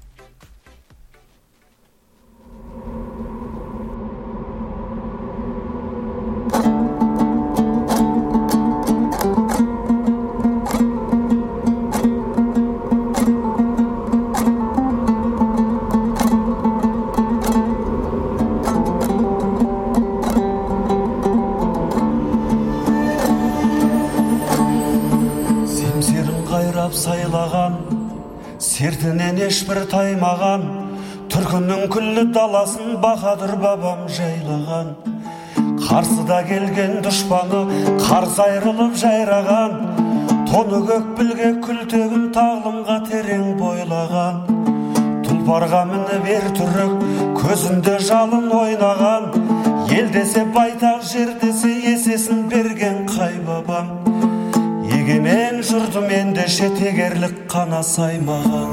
Speaker 4: Сайлаған, сертінен ешбір таймаған, түркінің күллі даласын бақадыр бабам жайлаған. Қарсыда келген дұшпаны қарсы айрылып жайраған, тоны көк білге күлтегін тағлымға терең бойлаған. Тұлпарға мініп ер түрік, көзінде жалын ойнаған, ел десе байтақ, жер десе есесін берген қай бабам. Егемен жұртым ендеше тегерлік қана саймаған.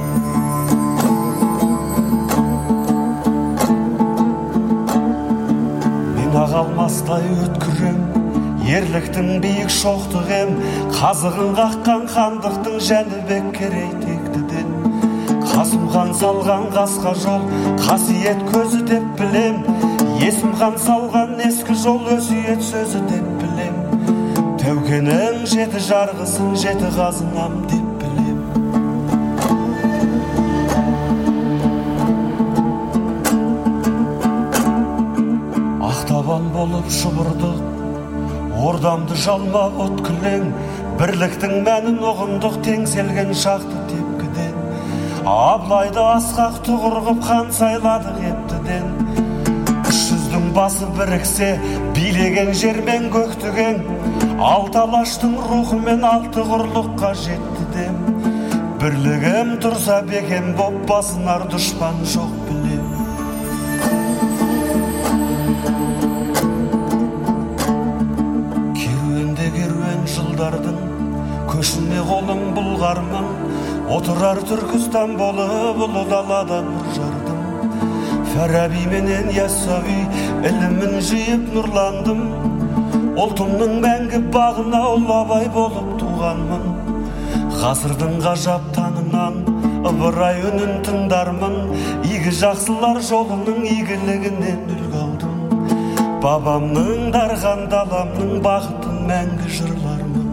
Speaker 4: Мен ағалмастай өткірем, ерліктің биік шоқтығым, қазығын қаққан хандықтың Жәнібек Керей тектіден. Қасым хан салған қасқа жол, қасиет көзі деп білем, есім хан салған ескі жол, өсиет сөзі деп білем. Тәукенің жеті жарғысын жеті қазынам деп білем. Ақтабан болып шұбырдық, ордамды жалмап от күлең, бірліктің мәнін ұғындық теңселген шақты тепкіден. Абылайды асқақ тұғырғып хан сайладық ептіден. Үш жүздің басы біріксе, билеген жер мен көктіген, алты алаштың рухы мен алты құрлыққа жетті дем. Бірлігім тұрса бекем боп басынар дұшпан жоқ білем. Керуенде керуен жылдардың көшіне қолым бұлғармын, отырар Түркістан болып ұлы далада нұржардым. Фараби менен Яссауи ілімін жиып нұрландым, ұлтымның мәңгі бағына ұлы Абай болып туғанмын. Ғасырдың ғажап танынан ыбырай үнін тыңдармын, игі жақсылар жолының игілігінен үлгі алдым. Бабамның дарған даламның бақытын мәңгі жырлармын.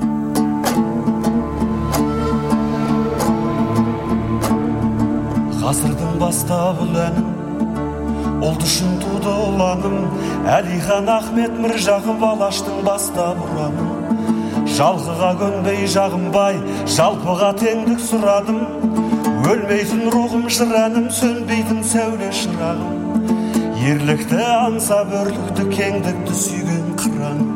Speaker 4: Ғасырдың бастап ұләнім, ұлт үшін туды ұланым, Әлихан Ахмет Міржақып Алаштың бастап ұраным. Жалғыға көнбей жағынбай, жалпыға теңдік сұрадым. Өлмейтін рухым жыраным, сөнбейтін сәуле шырағым. Ерлікті аңсап өрлікті, кеңдікті сүйген қыраным.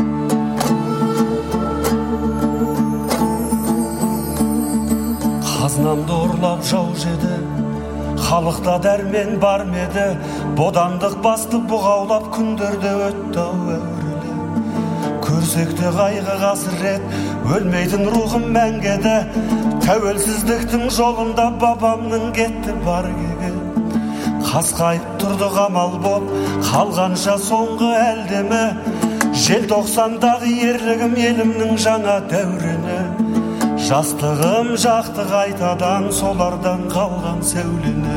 Speaker 4: Қазнамды ұрлап жау жеді, халықта дәрмен бар меді, бодандық басты бұғаулап күндерде өтті әурелі. Көрсекте қайғы қасірет, өлмейтін рухым мәңгеді, тәуелсіздіктің жолында бабамның кетті бар кегі. Қасқайып тұрды қамал боп, қалғанша соңғы әлдемі, желтоқсандағы ерлігім елімнің жаңа дәурені. Жастығым жақты қайтадан, солардан қалған сәулені.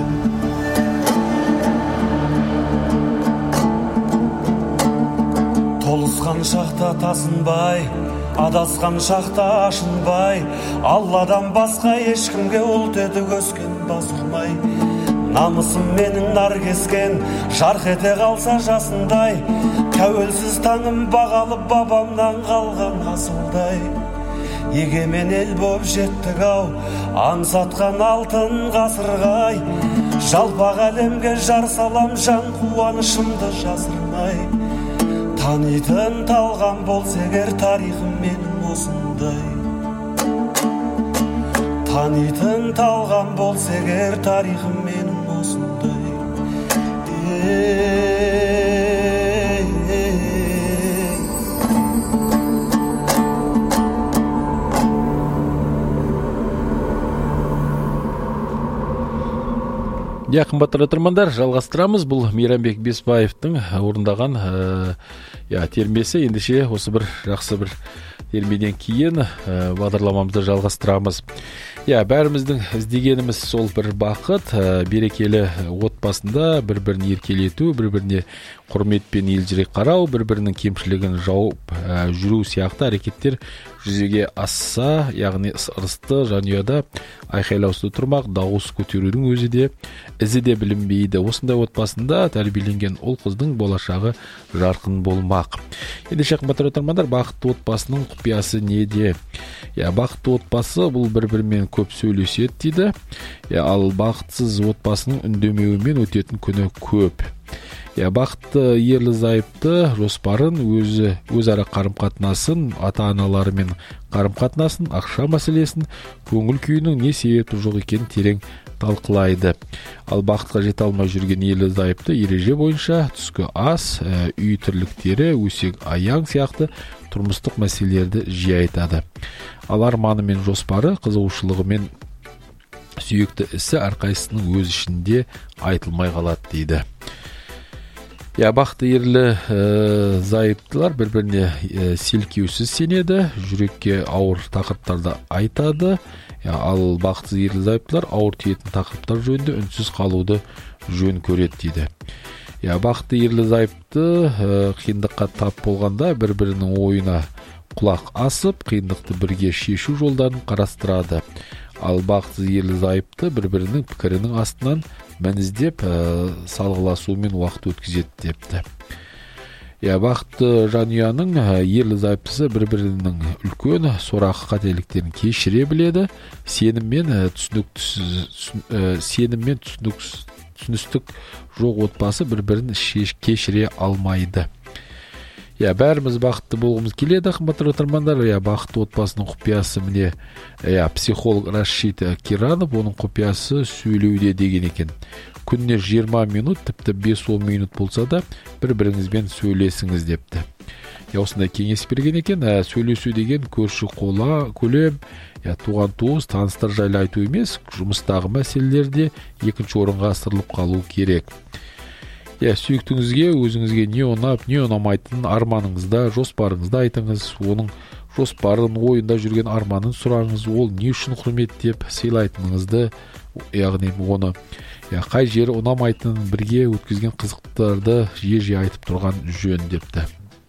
Speaker 4: Толысқан шақта тасынбай, адасқан шақта ашынбай, Алладан басқа ешкімге ұлт едік өскен бас ұрмай. Намысым менің нар кескен, жарқ ете қалса жасындай, тәуелсіз таңым бағалып бабамнан қалған асылдай. Егемен ел боп жеттік ау, аңсатқан алтын ғасырғай. Жалпақ әлемге жар салам, жан қуанышымды жасырмай. Танитын талған болса егер тарихым менің осындай. Танитын талған болса егер тарихым менің осындай.
Speaker 1: Я қымбатты тыңдармандар, жалғастырамыз. Бұл Мейрамбек Бесбаевтың орындаған я термесі. Ендеше осы бір жақсы бір термеден кейін бағдарламамызды жалғастырамыз. Я бәріміздің іздегеніміз сол бір бақыт, берекелі отбасында бір-бірін еркелету, бір-біріне құрметпен елжірек қарау, бір-бірінің кемшілігін жауып жүру сияқты әрекеттер жүзеге асса, яғни ырысты жанұяда айқайлаусыз тұрмақ, дауыс көтерудің өзі де ізі де білінбейді. Осындай отбасында тәрбиеленген ұл қыздың болашағы жарқын болмақ. Ендеше қымбатты тыңдармандар, бақытты отбасының құпиясы неде? Я бақытты отбасы бұл бір-бірімен көп сөйлеседі дейді. Я ал бақытсыз отбасының үндемеуімен өтетін күні көп. Я бақытты ерлі зайыпты жоспарын, өзі өзара қарым-қатынасын, ата-аналарымен қарым-қатынасын, ақша мәселесін, көңіл күйінің не себепті жоқ екенін терең талқылайды. Ал бақытқа жете алмай жүрген ерлі зайыпты ереже бойынша түскі ас, үй тірліктері, өсек аяң сияқты тұрмыстық мәселелерді жиі айтады. Ал арманы мен жоспары, қызығушылығы мен сүйікті ісі әрқайсының өз ішінде айтылмай қалады дейді. Я бақытты ерлі ә, зайыптылар бір-біріне ә, селкеусіз сенеді, жүрекке ауыр тақырыптарды айтады. Я, ал бақытсыз ерлі зайыптылар ауыр тиетін тақырыптар жөнінде үнсіз қалуды жөн көреді дейді. Я, бақытты ерлі зайыпты ә, қиындыққа тап болғанда бір-бірінің ойына құлақ асып, қиындықты бірге шешу жолдарын қарастырады. Ал бақытсыз ерлі зайыпты бір-бірінің пікірінің астынан мәніздеп ә, салғыласуымен уақыт өткізеді депті. Я, бақытты жанұяның ерлі зайыптысы бір-бірінің үлкен сорақы қателіктерін кешіре біледі, сеніммен түсінік сеніммен түсінік түсіністік жоқ отбасы бір-бірін кешіре алмайды. Я бәріміз бақытты болғымыз келеді, қымбатты тыңдармандар. Я бақытты отбасының құпиясы міне, я психолог Рашид Киранов, оның құпиясы сөйлеуде деген екен. Күніне жиырма минут, тіпті бес-он минут болса да, бір-біріңізбен сөйлесіңіз депті. Я осындай кеңес берген екен. Ә, сөйлесу деген көрші қола, көлем, я туған туыс, таныстар жайлы айту емес, жұмыстағы мәселелерде екінші орынға ысырылып қалу керек. Я сүйіктіңізге, өзіңізге не ұнап, не ұнамайтын арманыңызда, жоспарыңызда айтыңыз. Оның жоспарын, ойында жүрген арманын сұраңыз. Ол не үшін құрмет деп сыйлайтыныңызды, яғни оны я қай жері ұнамайтынын бірге өткізген қызықтарды жиі-жиі айтып тұрған жөн депті.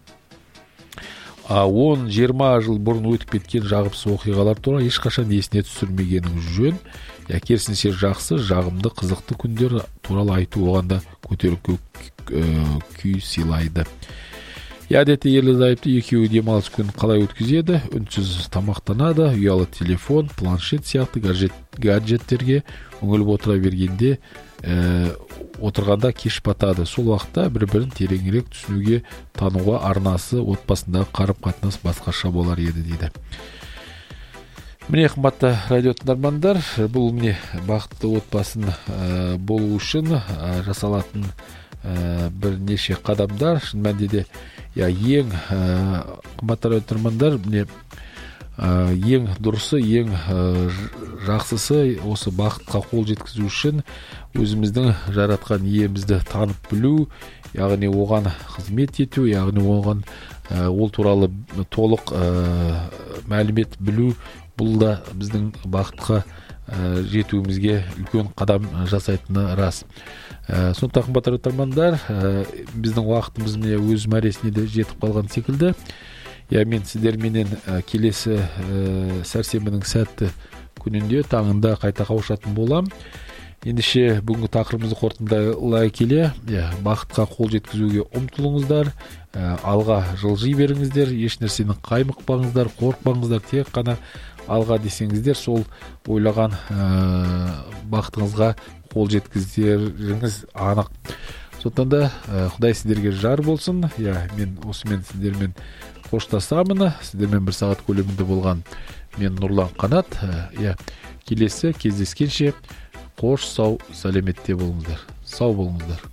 Speaker 1: он-жиырма жыл бұрын өтіп кеткен жағымсыз оқиғалар туралы ешқашан есіне түсірмегеніңіз жөн. Я керісінше жақсы, жағымды, қызықты күндер туралы айту оғанда көтеріңкі күй сыйлайды. Я әдетте ерлі-зайыпты екеуі демалыс күнін қалай өткізеді? Үнсіз тамақтанады, ұялы телефон, планшет сияқты гаджеттерге үңіліп отыра бергенде ә, отырғанда кеш батады. Сол уақытта бір-бірін тереңірек түсінуге, тануға арнасы отбасындағы қарым-қатынас басқаша болар еді дейді. Міне, қымбатты радио тыңдармандар, бұл міне бақытты отбасын ә, болу үшін ә, жасалатын ә, бірнеше қадамдар. Шын мәнінде де я ең ә, қымбатты радио тыңдармандар, міне ә, ең дұрысы, ең ә, жақсысы осы бақытқа қол жеткізу үшін өзіміздің жаратқан иемізді танып білу, яғни оған қызмет ету, яғни оған ә, ол туралы толық ә, мәлімет білу. Бұл да біздің бақытқа ә, жетуімізге үлкен қадам жасайтыны рас. Ә, сондықтан қымбатты тыңдармандар, ә, біздің уақытымыз міне өз мәресіне де жетіп қалған секілді. Я мен сіздерменен ә, келесі ә, сәрсенбінің сәтті күнінде таңында қайта қауышатын болам. Ендеше бүгінгі тақырыбымызды қорытындылай келе, я, бақытқа қол жеткізуге ұмтылыңыздар, ә, алға жылжи беріңіздер, еш нәрсені қаймықпаңыздар, қорықпаңыздар, тек қана алға десеңіздер, сол ойлаған ә, бақытыңызға қол жеткізеріңіз анық. Сондықтан да ә, Құдай сіздерге жар болсын. Я, мен осымен сіздермен қоштасамын. Сіздермен бір сағат көлемінде болған мен Нұрлан Қанат. Ә, я, келесі кездескенше қош, сау, сәлеметте болыңыздар. Сау болыңыздар.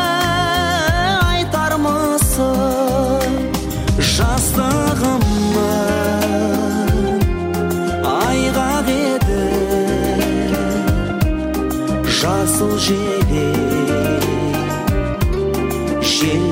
Speaker 3: Жастығыма
Speaker 5: жасыл желек жел